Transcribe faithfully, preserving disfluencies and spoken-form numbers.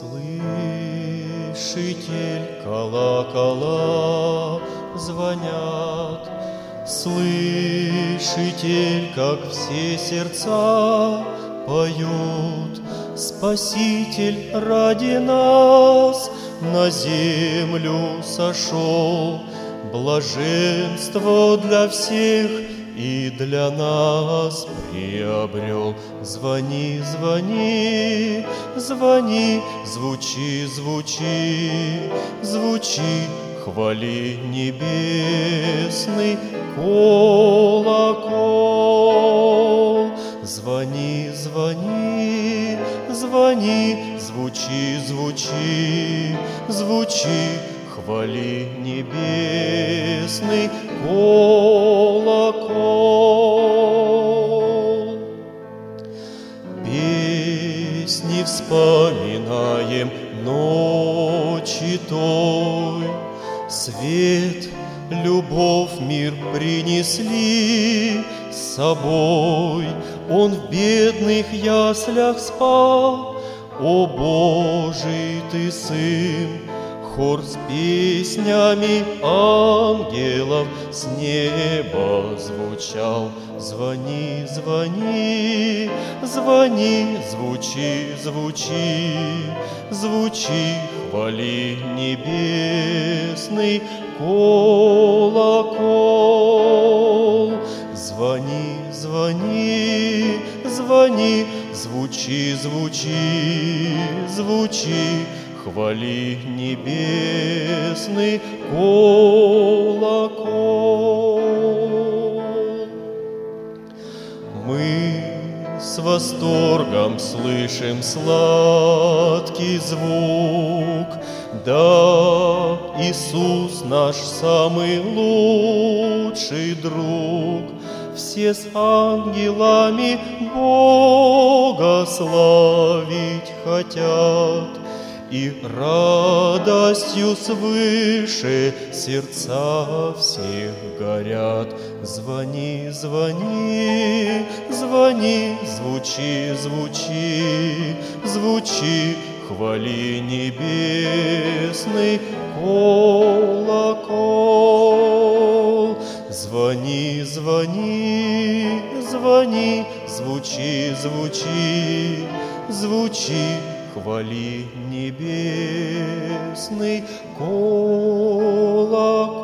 Слышите, колокола звонят, слышите, как все сердца поют. Спаситель ради нас на землю сошел, блаженство для всех и для нас приобрел. Звони, звони, звони, звучи, звучи, звучи, хвали небесный колокол. Звони, звони, звони, звучи, звучи, звучи, хвали небесный колокол. Песни вспоминаем ночи той, свет, любовь, мир принесли с собой. Он в бедных яслях спал, о Божий Ты Сын. Хор с песнями ангелов с неба звучал. Звони, звони, звони, звучи, звучи, звучи, хвали небесный колокол. Звони, звони, звони, звучи, звучи, звучи, хвали небесный колокол. Мы с восторгом слышим сладкий звук, да, Иисус наш самый лучший друг. Все с ангелами Бога славить хотят, и радостью свыше сердца всех горят. Звони, звони, звони, звучи, звучи, звучи, хвали небесный колокол. Звони, звони, звони, звучи, звучи, звучи, хвали небесный колокол.